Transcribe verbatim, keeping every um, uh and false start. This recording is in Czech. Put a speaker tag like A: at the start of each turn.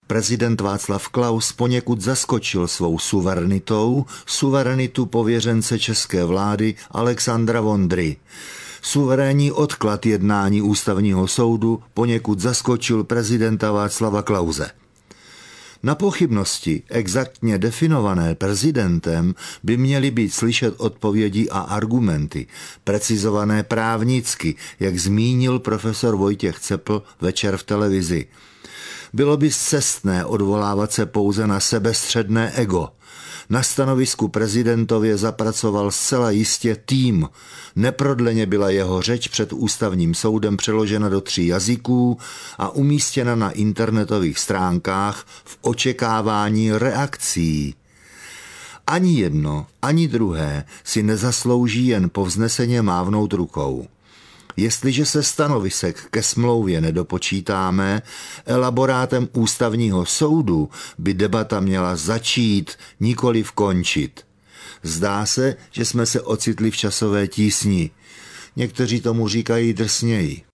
A: Prezident Václav Klaus poněkud zaskočil svou suverenitou suverenitu pověřence české vlády Alexandra Vondry. Suverénní odklad jednání ústavního soudu poněkud zaskočil prezidenta Václava Klause. Na pochybnosti, exaktně definované prezidentem, by měly být slyšet odpovědi a argumenty, precizované právnicky, jak zmínil profesor Vojtěch Cepl večer v televizi. Bylo by scestné odvolávat se pouze na sebestředné ego. Na stanovisku prezidentově zapracoval zcela jistě tým. Neprodleně byla jeho řeč před ústavním soudem přeložena do tří jazyků a umístěna na internetových stránkách v očekávání reakcí. Ani jedno, ani druhé si nezaslouží jen povzneseně mávnout rukou. Jestliže se stanovisek ke smlouvě nedopočítáme, elaborátem ústavního soudu by debata měla začít, nikoliv končit. Zdá se, že jsme se ocitli v časové tísni. Někteří tomu říkají drsněji.